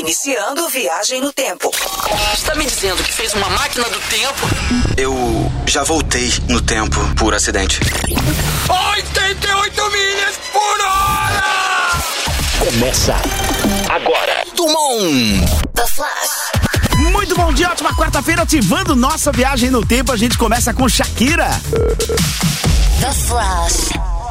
Iniciando viagem no tempo. Está me dizendo que fez uma máquina do tempo? Eu já voltei no tempo por acidente. 88 milhas por hora! Começa agora. Dumont! The Flash. Muito bom dia, ótima quarta-feira, ativando nossa viagem no tempo. A gente começa com Shakira. The Flash.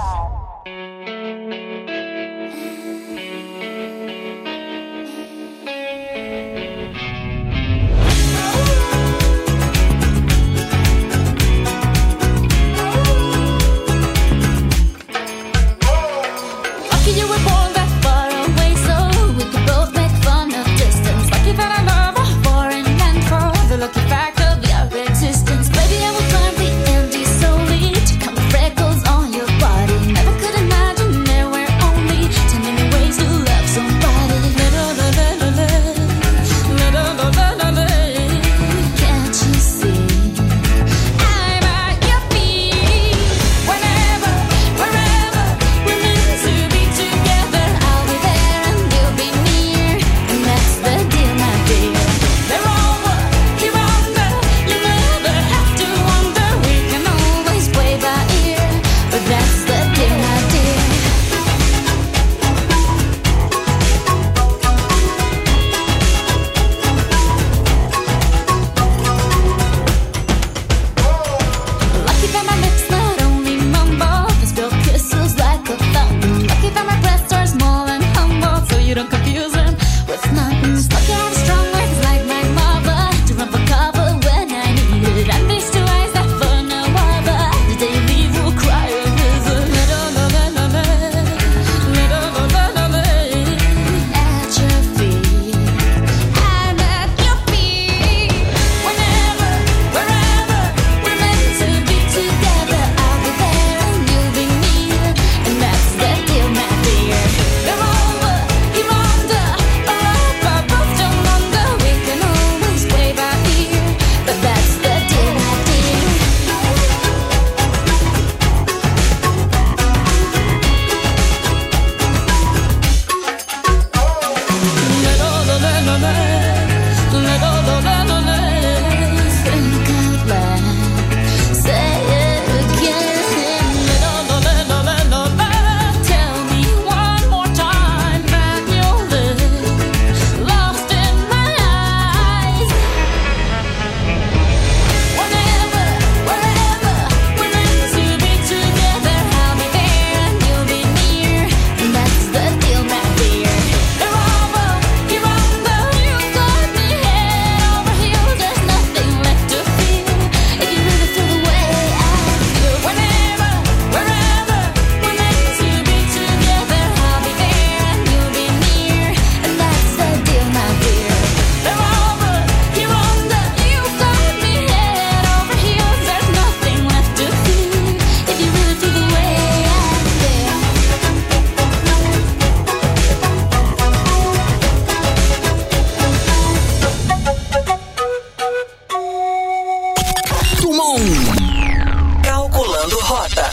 Calculando rota.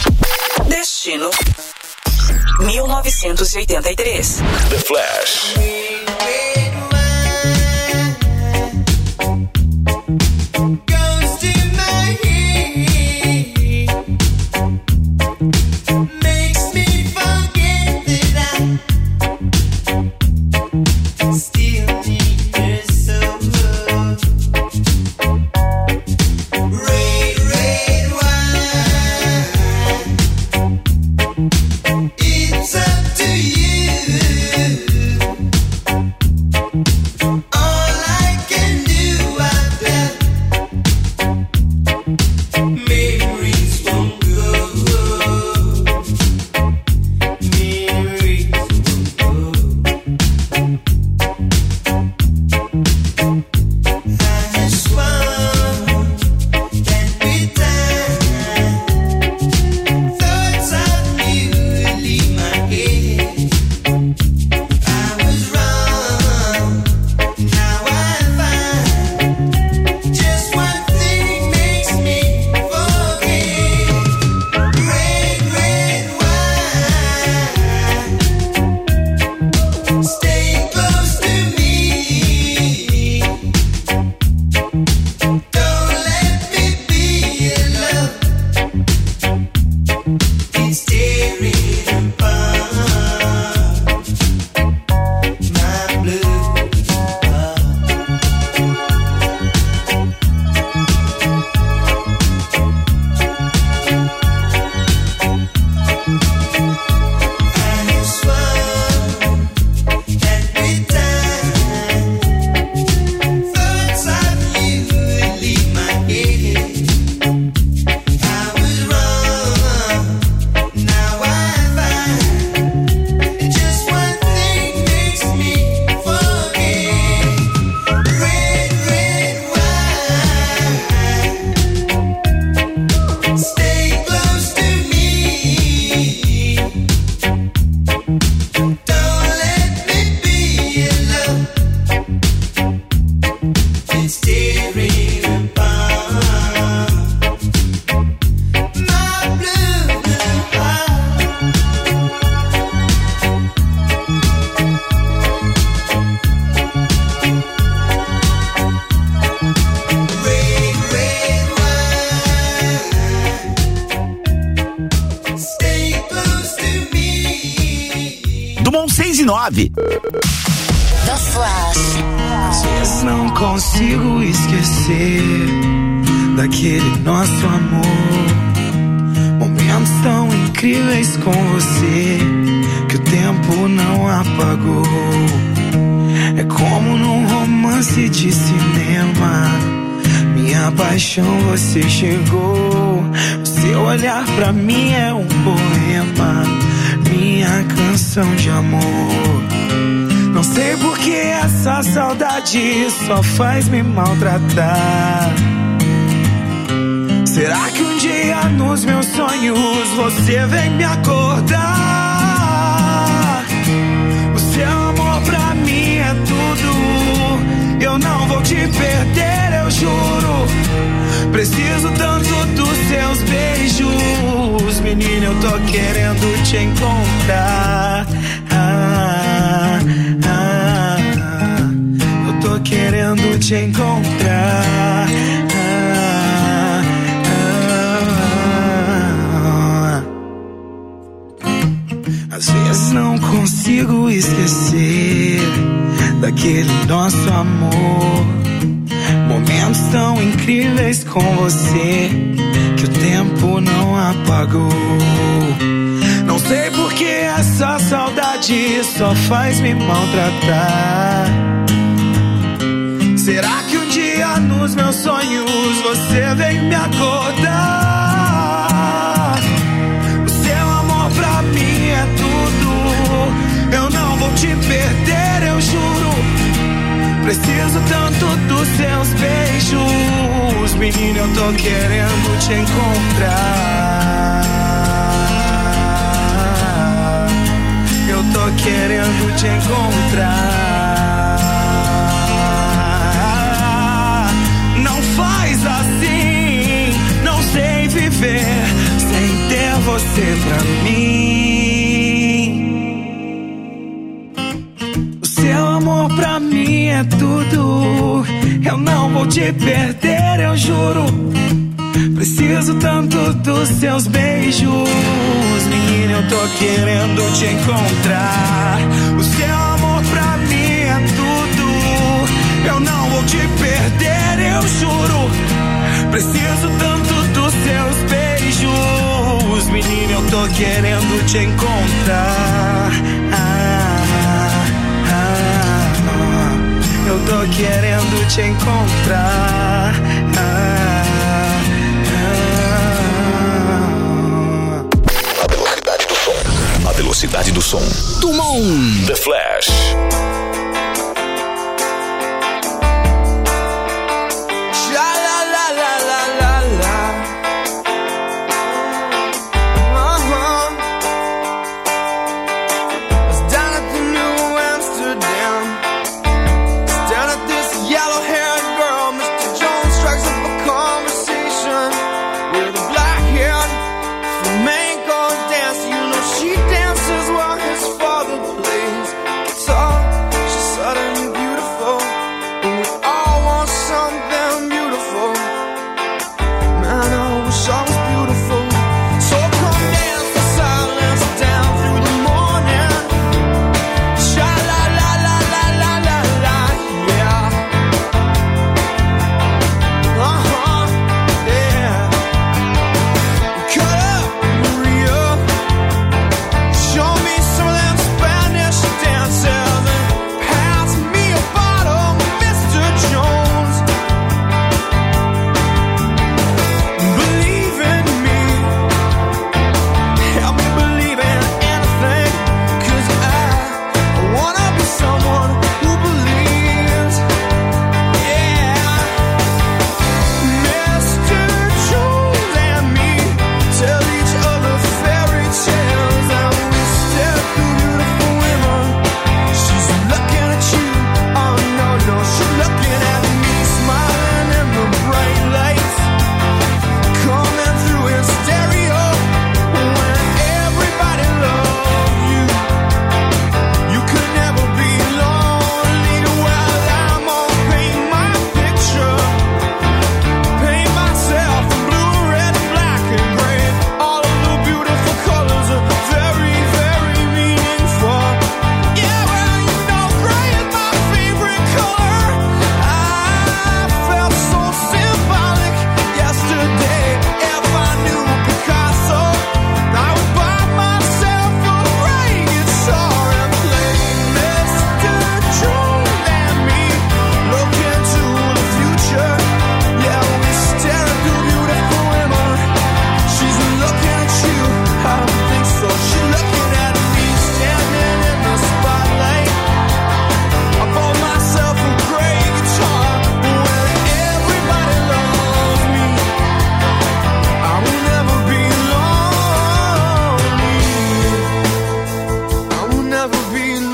Destino 1983. The Flash. It's up to you. 99. The Flash. Às vezes não consigo esquecer daquele nosso amor. Momentos tão incríveis com você que o tempo não apagou. É como num romance de cinema, minha paixão você chegou. O seu olhar pra mim é um poema, minha canção de amor. Não sei por que essa saudade só faz me maltratar. Será que um dia nos meus sonhos você vem me acordar? O seu amor pra mim é tudo, eu não vou te perder, eu juro. Preciso tanto dos seus beijos, menina, eu tô querendo te encontrar. Eu tô querendo te encontrar. Às vezes não consigo esquecer daquele nosso amor. Momentos tão incríveis com você que o tempo não apagou. Não sei por que essa saudade só faz me maltratar. Será que um dia nos meus sonhos você vem me acordar? O seu amor pra mim é tudo, eu não vou te perder, eu juro. Preciso tanto dos seus beijos, menina, eu tô querendo te encontrar. Eu tô querendo te encontrar. Não faz assim, não sei viver sem ter você pra mim. O seu amor pra mim é tudo, eu não vou te perder, eu juro. Preciso tanto dos seus beijos, menina, eu tô querendo te encontrar. O seu amor pra mim é tudo, eu não vou te perder, eu juro. Preciso tanto dos seus beijos, menina, eu tô querendo te encontrar. Eu tô querendo te encontrar. A velocidade do som. Dumont. The Flash.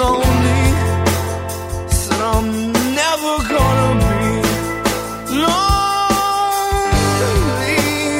lonely. Said I'm never gonna be lonely.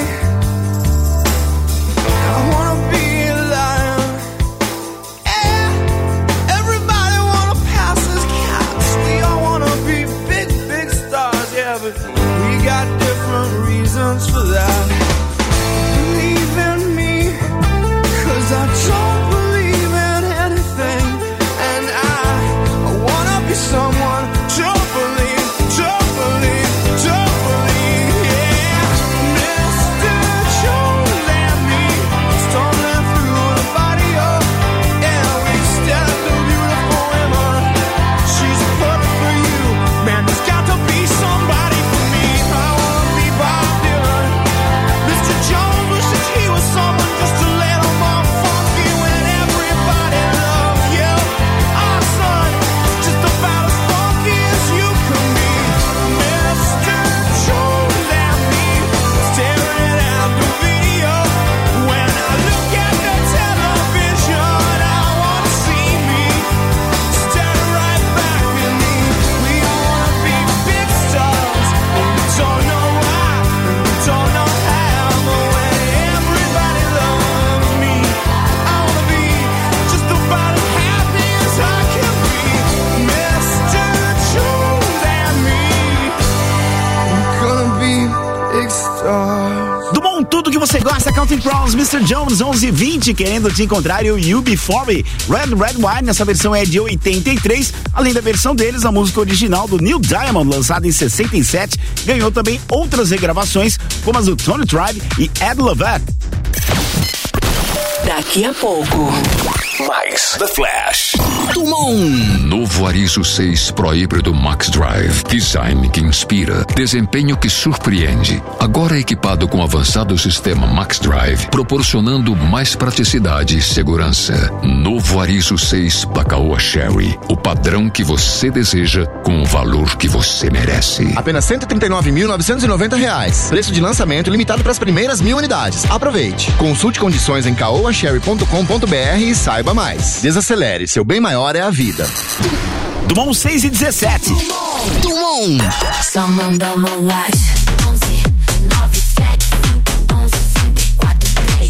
I wanna be a lion. Yeah. Everybody wanna pass as cats. We all wanna be big, big stars. Yeah, but we got different reasons for that. Believe in me, 'cause I don't believe in anything. And I wanna be someone. Don't believe, don't believe, don't believe. Yeah, Mr. Jones and me, stumbling through the body of. Yeah, we stare at the beautiful woman. She's perfect for you. Man, there's got to be somebody for me. I wanna be Bob Dylan. Mr. Jones wishes he was someone just a little more funky when everybody loves you. Our son is just about as funky as you can be. Mr. Jones and me, staring at the video. When I look at the television, I wanna see me staring right back at me. We all wanna be big stars, and we don't know why, and we don't know how. But when everybody loves me, I wanna be just about as happy as I can be. Mr. Jones and me, we're gonna be big stars. Do bom, tudo que você gosta, Counting Crows, Mr. Jones, 11:20, querendo te encontrar, e o You Before Me. Red Wine, essa versão é de 83, além da versão deles, a música original do Neil Diamond, lançada em 67, ganhou também outras regravações, como as do Tony Tribe e Ed Lovett. Daqui a pouco. Mais The Flash. Novo Arizo 6 Pro Híbrido Max Drive. Design que inspira, desempenho que surpreende. Agora equipado com avançado sistema Max Drive, proporcionando mais praticidade e segurança. Novo Arizo 6 Caoa Sherry. O padrão que você deseja com o valor que você merece. Apenas R$139.990. Preço de lançamento limitado para as primeiras 1.000 unidades. Aproveite. Consulte condições em caoasherry.com.br e saiba mais. Desacelere, seu bem maior é a vida. Dumont 6:17. Dumont. Somos Dumont. 11 9 7 11 4 3.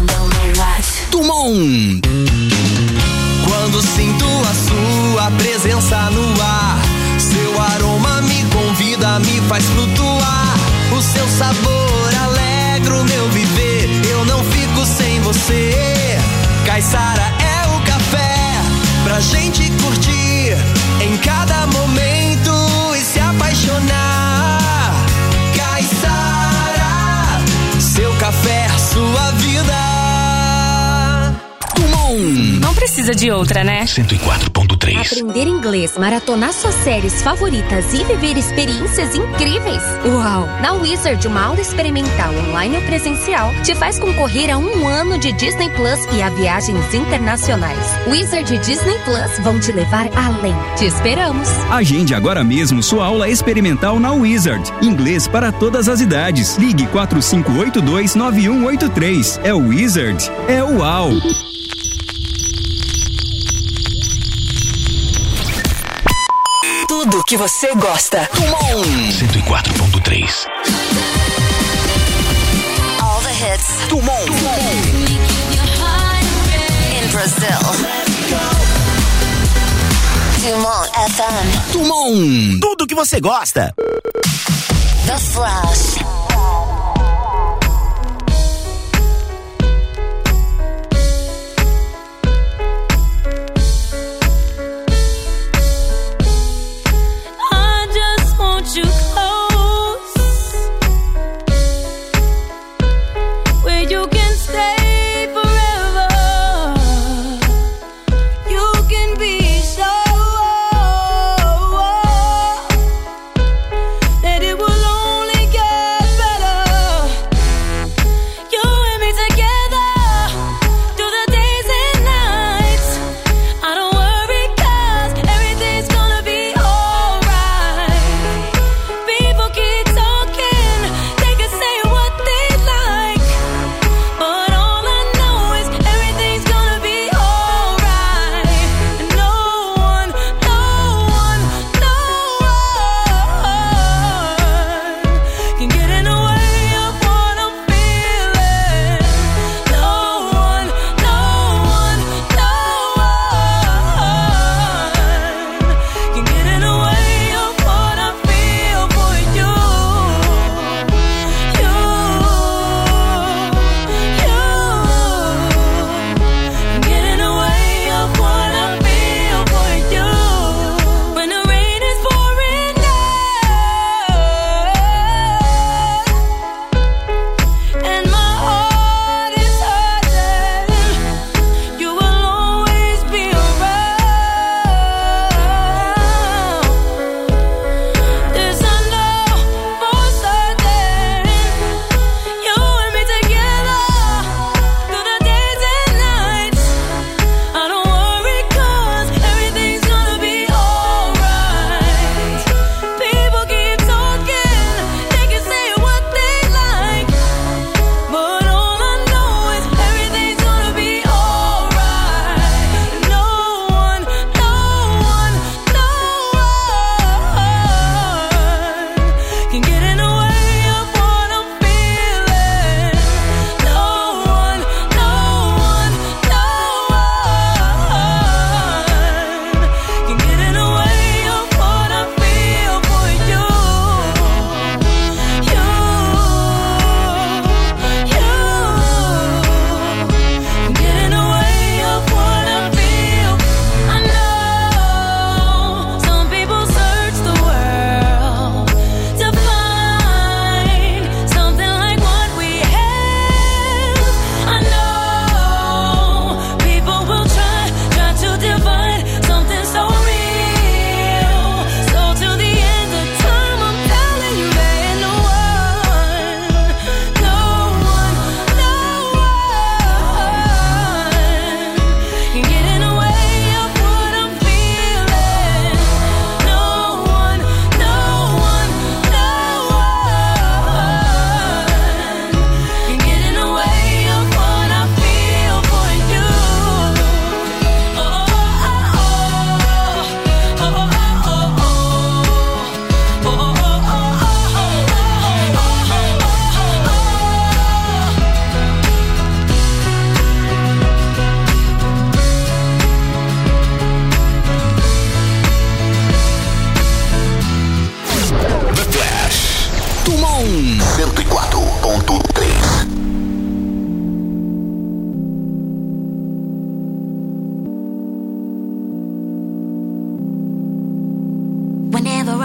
Dumont. Quando sinto a sua presença no ar, seu aroma me convida, me faz flutuar. O seu sabor alegra o meu viver, eu não fico sem você. Caiçara é o café pra gente curtir em cada momento e se apaixonar. Caiçara, seu café, sua vida. Não precisa de outra, né? 104.3. Aprender inglês, maratonar suas séries favoritas e viver experiências incríveis. Uau! Na Wizard, uma aula experimental online ou presencial te faz concorrer a 1 ano de Disney Plus e a viagens internacionais. Wizard e Disney Plus vão te levar além. Te esperamos! Agende agora mesmo sua aula experimental na Wizard. Inglês para todas as idades. Ligue 4582-9183. É o Wizard. É o UAU. Tudo que você gosta. 104.3. All the hits. Dumont. In Brazil. Dumont FM. Dumont. Tudo que você gosta. The Flash. You close, where you can stay forever. You can be sure that it will only get better.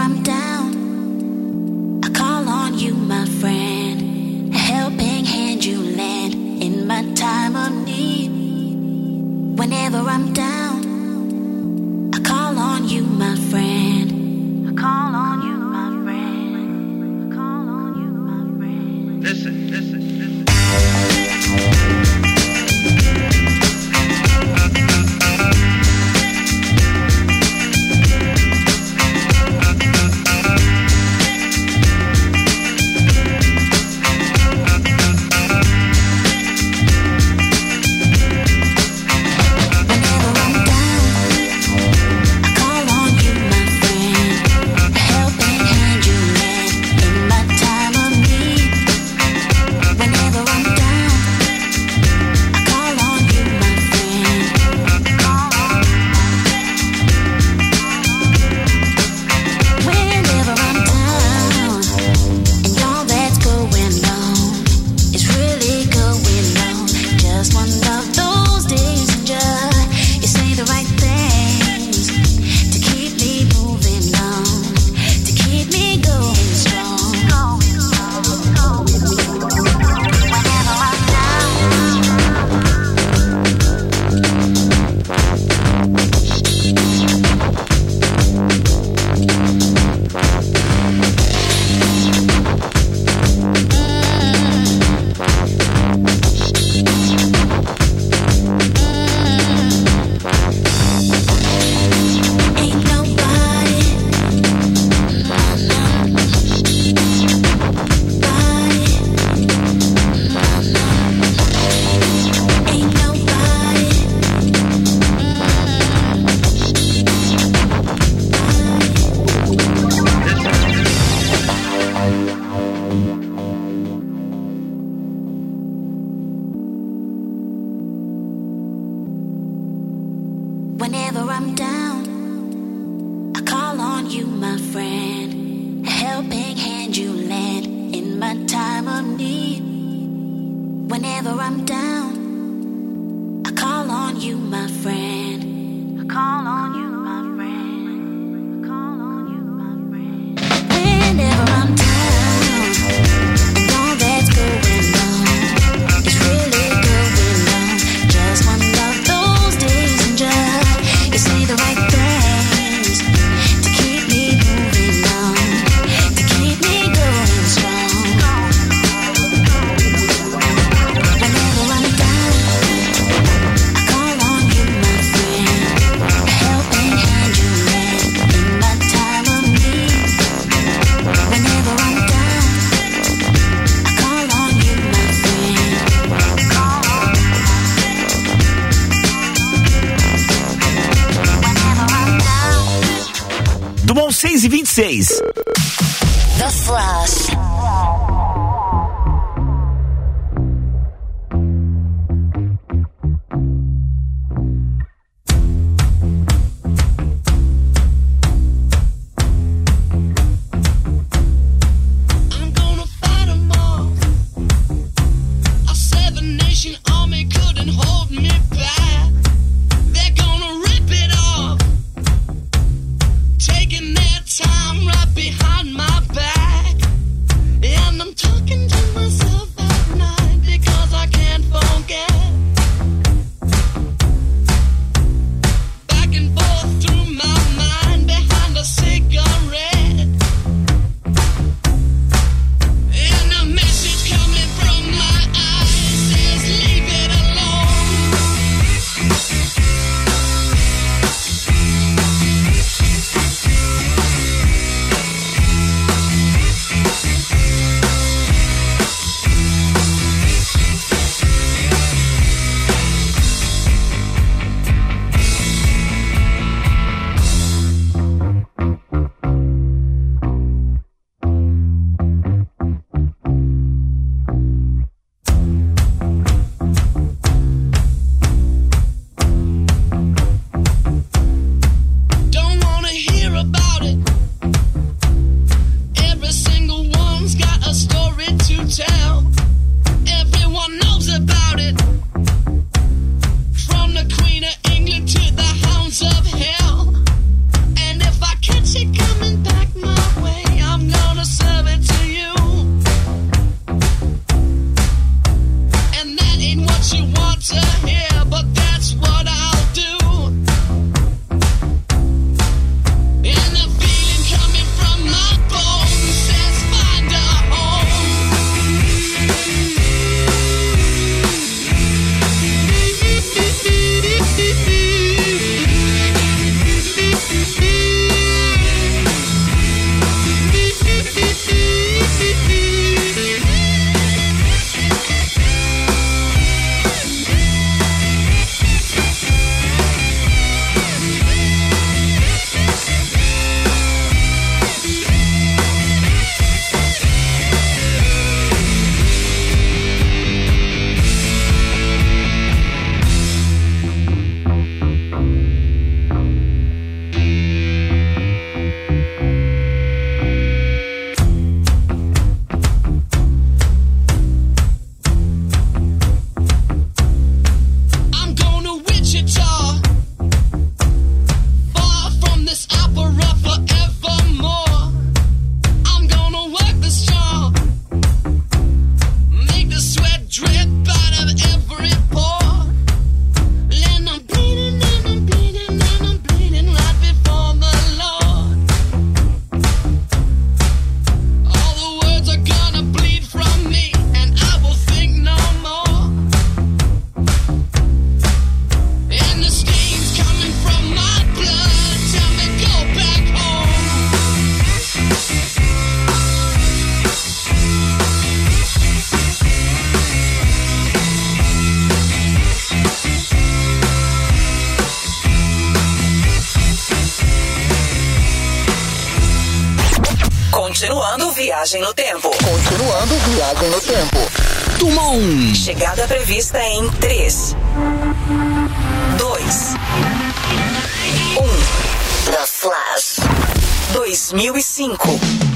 I'm down, I call on you, my friend. A helping hand you lend in my time of need. Whenever I'm down, I call on you, my friend. I call on you, my friend. I call on you, my friend. Listen, listen, listen. Whenever I'm down, I call on you, my friend. A helping hand you lend in my time of need. Whenever I'm down, I call on you, my friend. I call on you, my friend. I call on you, my friend. Whenever I'm down, and all that's going on is really going on. Just one of those days and just you say the right things to keep me moving on, to keep me going strong. Whenever I'm down, I call on you, my friend. A helping hand you lend in my time of need. Whenever I'm down, I call on you, my friend. Call on you, my Dumont 6:26. The Flash. Continuando Viagem no Tempo. Continuando Viagem no Tempo. Turma 1. Chegada prevista em 3, 2, 1. The Flash. 2005.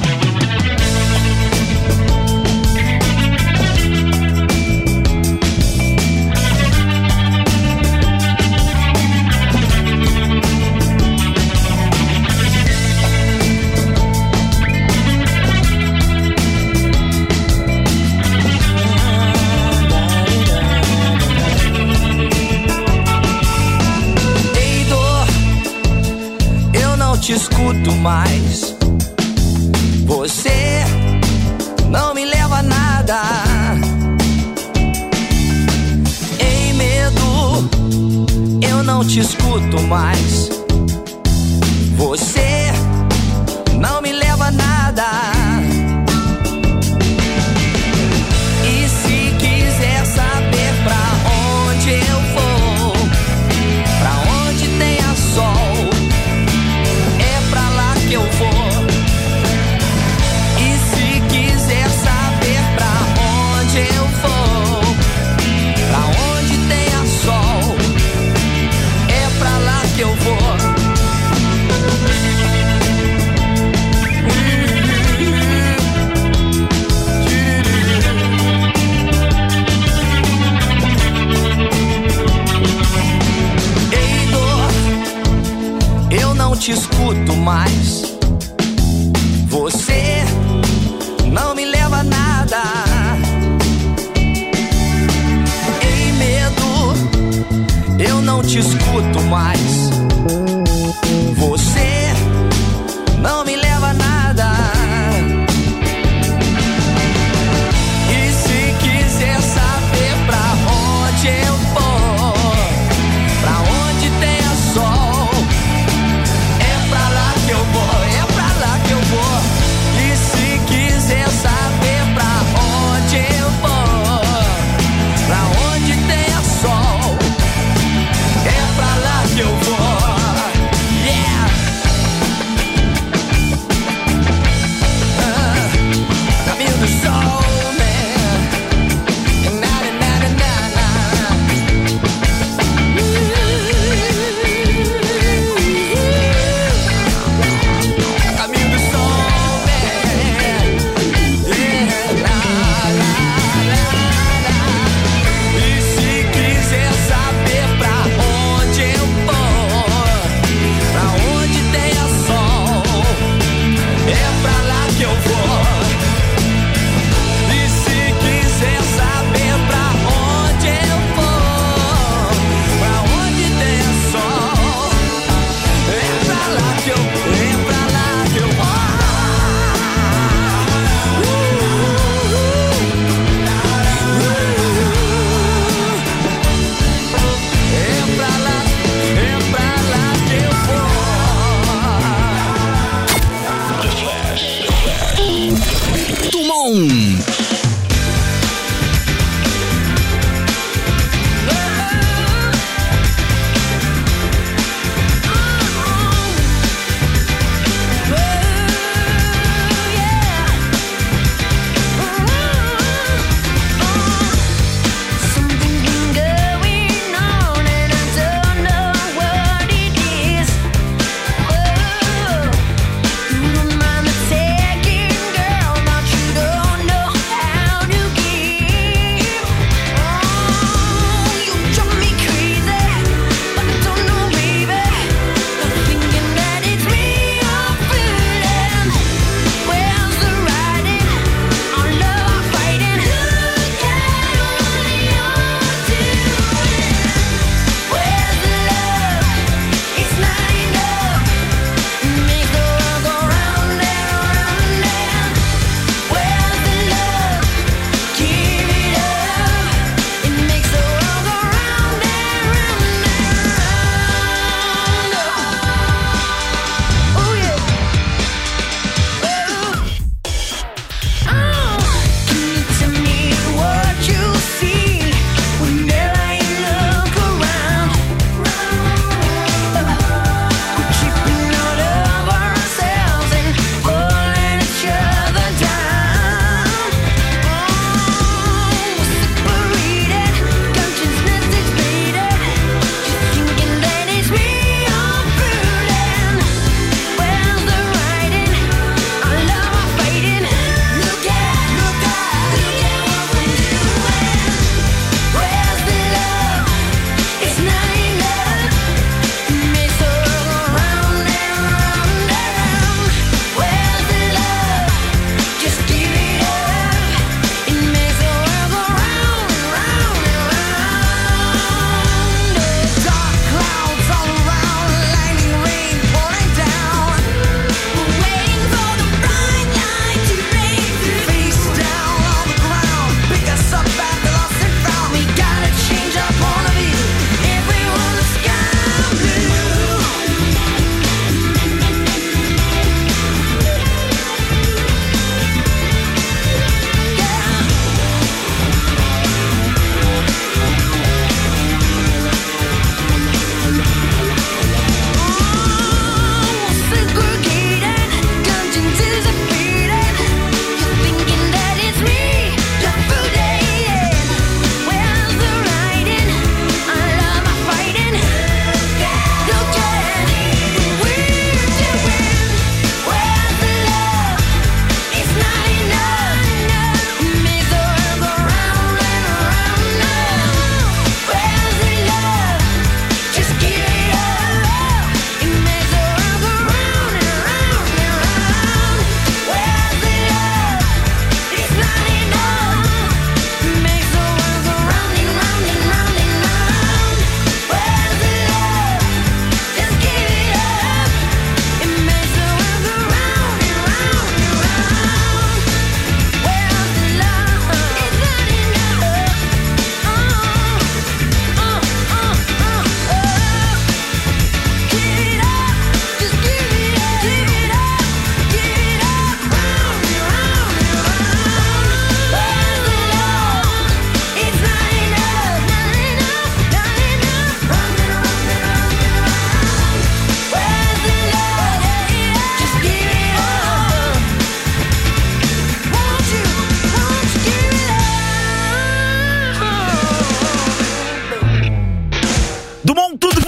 Te escuto mais. Você não me leva a nada. Em medo, eu não te escuto mais. Você não me leva a nada. E se quiser saber pra onde eu vou, pra onde tenha sol, que eu vou. E se quiser saber pra onde eu vou, pra onde tenha sol, é pra lá que eu vou. Ei, dor, eu não te escuto mais. Você não me leva a nada. Em medo, eu não te escuto mais. Você não me leva a nada. E se quiser saber pra onde eu vou, pra onde tenha sol, é pra lá que eu vou, é pra lá que eu vou. E se quiser saber pra onde eu vou, pra onde tenha sol, é pra lá que eu vou.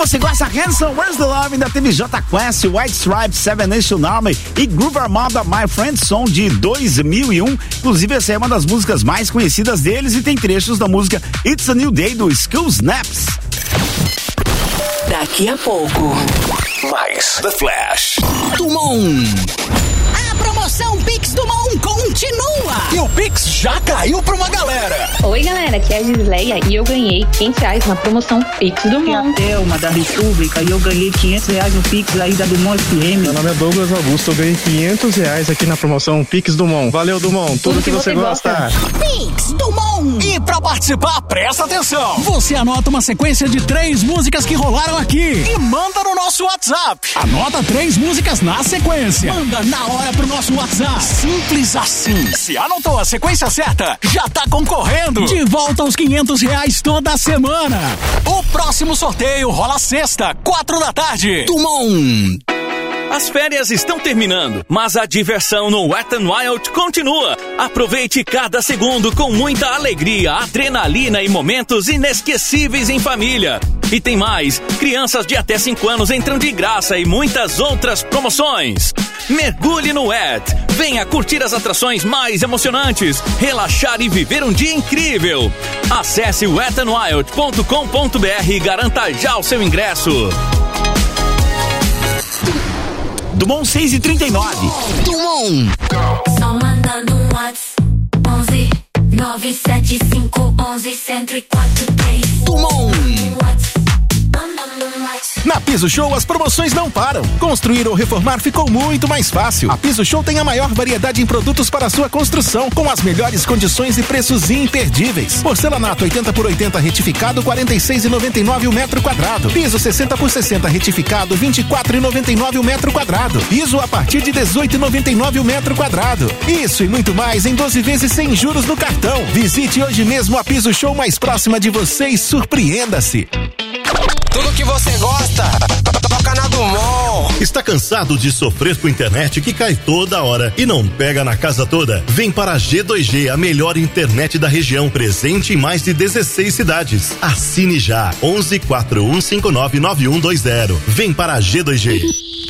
você gosta, Hanson, Where's the Love? Ainda teve J Quest, White Stripes, Seven Nation Army e Groove Armada, My Friend Song de 2001. Inclusive, essa é uma das músicas mais conhecidas deles e tem trechos da música It's a New Day do Skull Snaps. Daqui a pouco, mais The Flash. Dumont. A promoção Pix Dumont continua. E o Pix já caiu pra uma galera. Oi, galera, aqui é a Gisleia e eu ganhei R$500 na promoção Pix Dumont. Aqui é a Thelma da República e eu ganhei R$500 no Pix aí da Dumont FM. Meu nome é Douglas Augusto, eu ganhei R$500 aqui na promoção Pix Dumont. Valeu, Dumont, tudo que você gosta. Pix Dumont. E pra participar, presta atenção. Você anota uma sequência de 3 músicas que rolaram aqui e manda no nosso WhatsApp. Anota 3 músicas na sequência. Manda na hora pro nosso WhatsApp. Simples assim. Se anotou a sequência certa, já tá concorrendo. De volta aos R$500 toda semana. O próximo sorteio rola sexta, 4 da tarde. Dumont. As férias estão terminando, mas a diversão no Wet n Wild continua. Aproveite cada segundo com muita alegria, adrenalina e momentos inesquecíveis em família. E tem mais, crianças de até 5 anos entram de graça e muitas outras promoções. Mergulhe no Wet, venha curtir as atrações mais emocionantes, relaxar e viver um dia incrível. Acesse wetnwild.com.br e garanta já o seu ingresso. Dumont 6h39. Dumont. Só mandando um WhatsApp 11 975 11 1043. Dumont. Na Piso Show, as promoções não param. Construir ou reformar ficou muito mais fácil. A Piso Show tem a maior variedade em produtos para a sua construção, com as melhores condições e preços imperdíveis. Porcelanato 80 por 80 retificado, R$ 46,99 o metro quadrado. Piso 60 por 60 retificado, R$ 24,99 o metro quadrado. Piso a partir de R$ 18,99 o metro quadrado. Isso e muito mais em 12 vezes sem juros no cartão. Visite hoje mesmo a Piso Show mais próxima de você e surpreenda-se. Tudo que você gosta, toca na Dumont. Está cansado de sofrer com internet que cai toda hora e não pega na casa toda? Vem para a G2G, a melhor internet da região, presente em mais de 16 cidades. Assine já, 11 4159 9120. Vem para a G2G.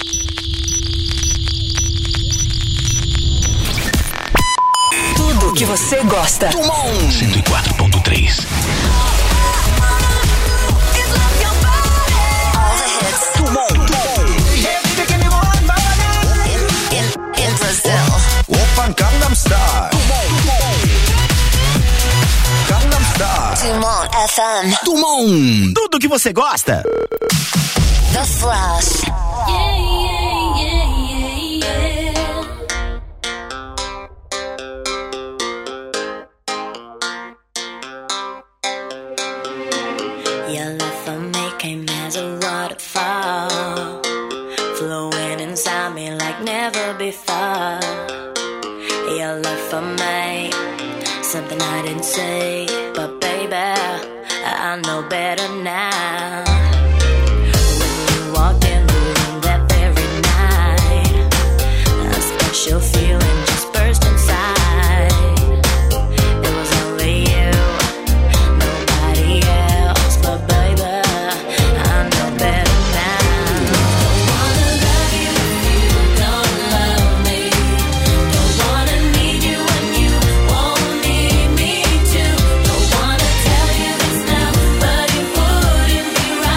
Tudo que você gosta. Dumont 104.3. Open Gangnam Style. Gangnam Style. Dumont FM. Dumont. Tudo que você gosta. The Flash. Your love for me came as a waterfall, flowing inside me like never before. Your love for me, something I didn't say, but baby, I know better now. When you walked in the room that very night, a special feeling just burst inside. It was only you, nobody else, but baby, I know better now. Don't wanna love you if you don't love me. Don't wanna need you when you won't need me too. Don't wanna tell you this now, but it wouldn't be right.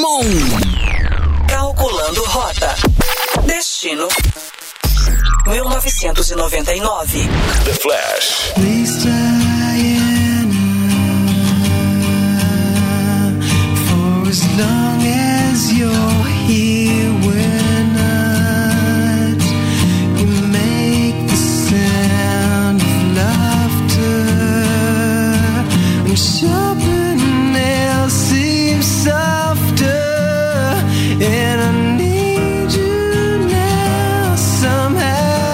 som. Calculando rota. Destino 1999. The Flash. Please, Diana, for as long as you're here, we're not. You make the sound of laughter, and sharper nails seem softer, and I need you now somehow.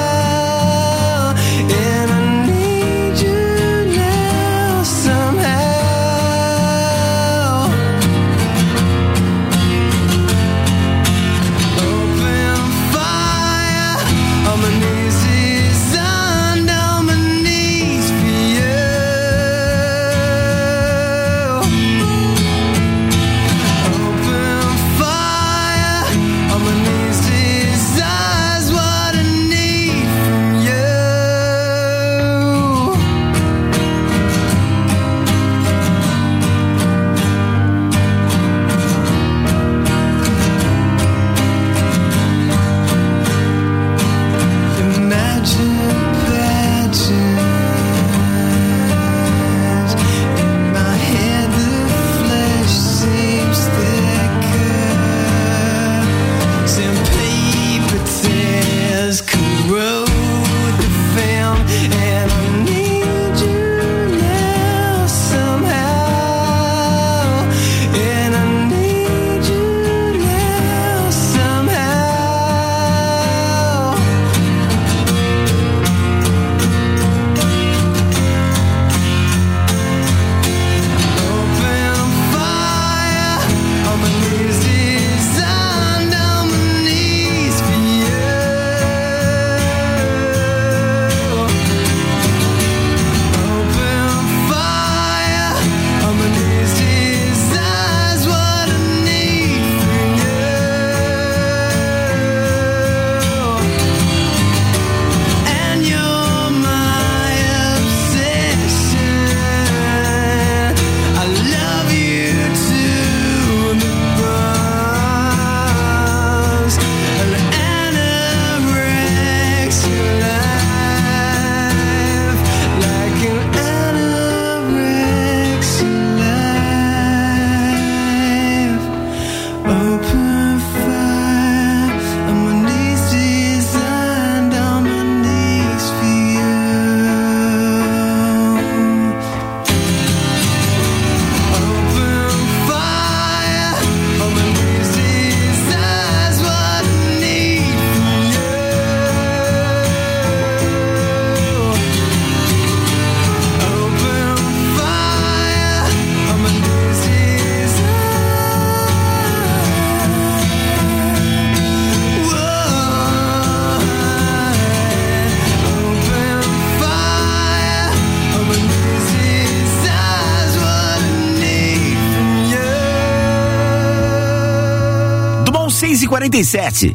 Bom, 6h47.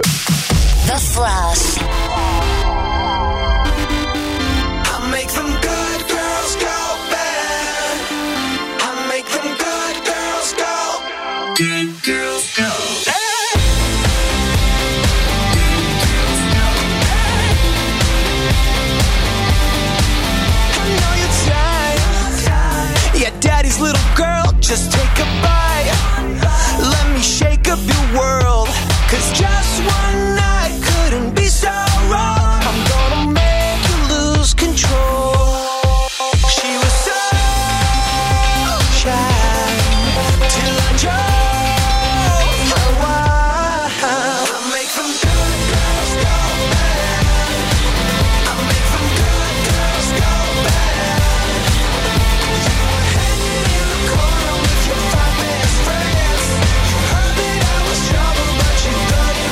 The Flash. Good girls go. I know you're tired. Yeah, daddy's little girl, just take a bite. Let me shake up your world. 'Cause just one night couldn't be so wrong. I'm gonna make you lose control. She was so shy till I drove her wild. I make them good girls go bad. I make them good girls go bad. You were hanging in the corner with your five best friends. You heard that I was trouble, but you thought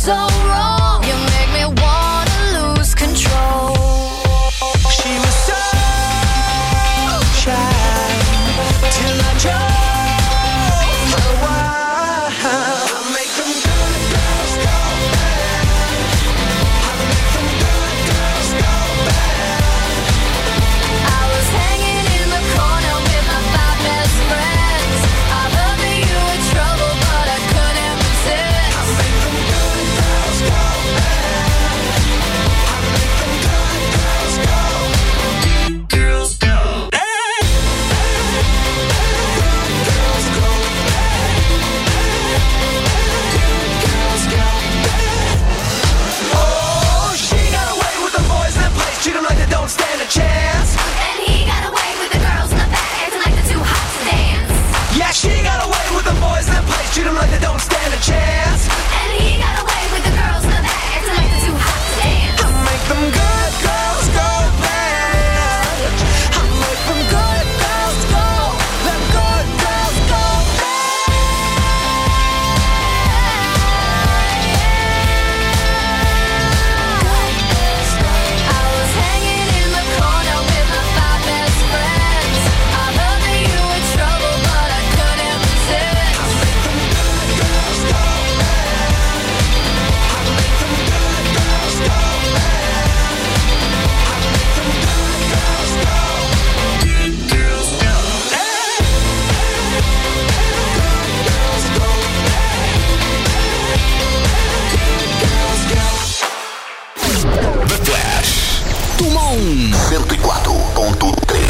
so wrong. You make me wanna lose control. She was so shy till I drove her wild. I make them good girls go bad. I make them good girls go bad. I was hanging in the corner with my 5 best friends. I heard that you were trouble, but I couldn't resist. I make them good girls go bad. I make them good girls go. Girls go bad. Girls go bad. Girls go bad. Oh, she got away with the boys in place, treat 'em like they don't stand a chance. And he got away with the girls in the back, acting like they're too hot to dance. Yeah, she got away with the boys in place, treat 'em like they don't stand a chance. And he got away with the girls in the back, acting like they're too hot to dance. I make them good girls go bad. I make them good girls go. Them good girls go I was hanging in the corner with my 5 best friends. I heard that you were trouble, but I couldn't resist. I make them good girls go bad. I make them good girls go bad. I make them good girls go. Good girls go bad. Good girls go bad. The Flash. Tumon 104.3.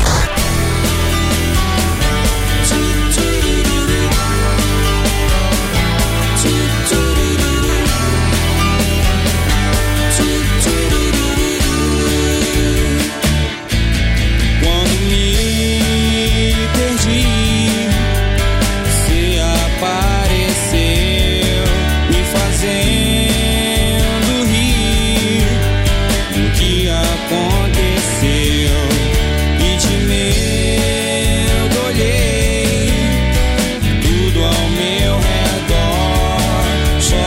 Quando me perdi, você apareceu, me fazendo rir do que aconteceu. E de medo olhei tudo ao meu redor, só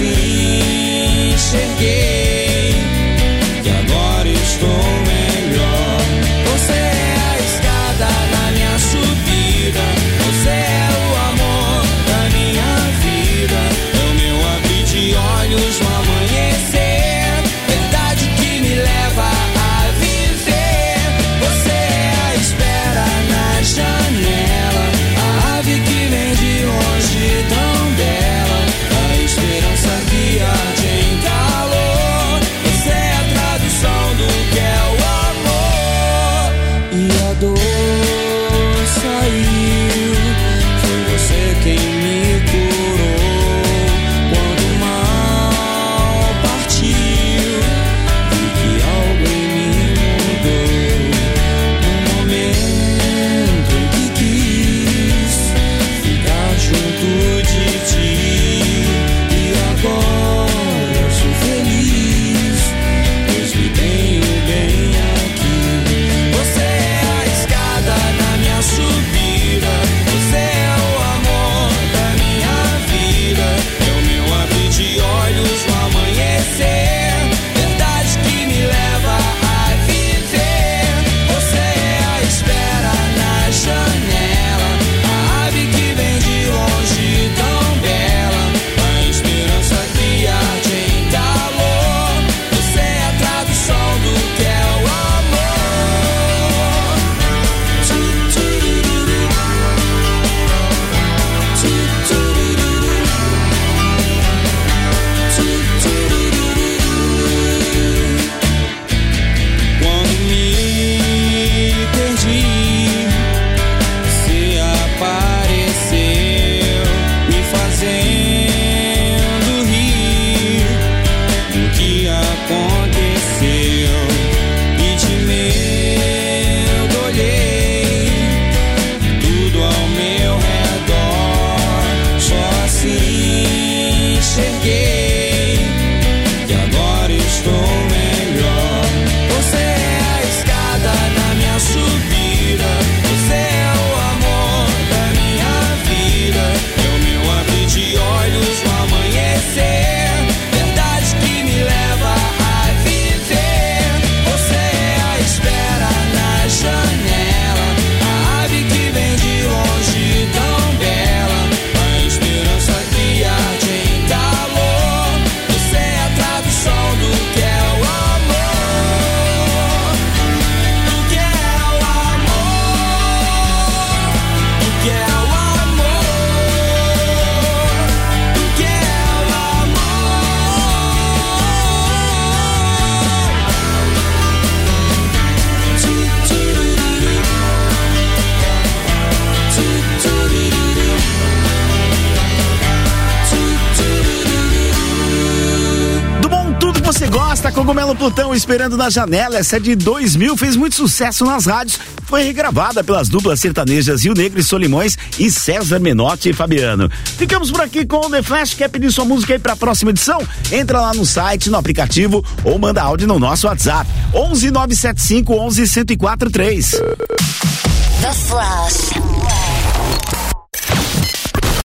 assim enxerguei que agora estou melhor. Você é a escada na minha subida, você é o amor da minha vida, é o meu abrir de olhos no amanhecer, verdade que me leva a viver. Você é a espera na janela, a ave que vem de longe tão bela, a esperança que arde em calor. Você é a tradução do que é o amor. E a dor saiu, foi você quem me curou. Quando o mal partiu, vi que algo em mim mudou. No momento em que quis ficar junto de ti, e agora eu sou feliz, pois me tenho bem aqui. Você é a escada na minha subida, você é o amor da minha vida, é o meu abrir de olhos no amanhecer, verdade que me leva a viver. Você é a espera na janela, a ave que vem de longe tão bela, a esperança que arde em calor. Você é a tradução do que é o Quando me perdi, você apareceu, me fazendo rir do que aconteceu. E de medo olhei tudo ao meu redor, só assim enxerguei que agora estou melhor. Você é a escada na minha subida, você é o amor da minha vida, é o meu abrir de olhos no amanhecer, verdade você gosta, Cogumelo Plutão, Esperando na Janela. Essa é de 2000, fez muito sucesso nas rádios. Foi regravada pelas duplas sertanejas Rio Negro e Solimões e César Menotti e Fabiano. Ficamos por aqui com o The Flash. Quer pedir sua música aí pra próxima edição? Entra lá no site, no aplicativo ou manda áudio no nosso WhatsApp. 11 975 11 1043. The Flash.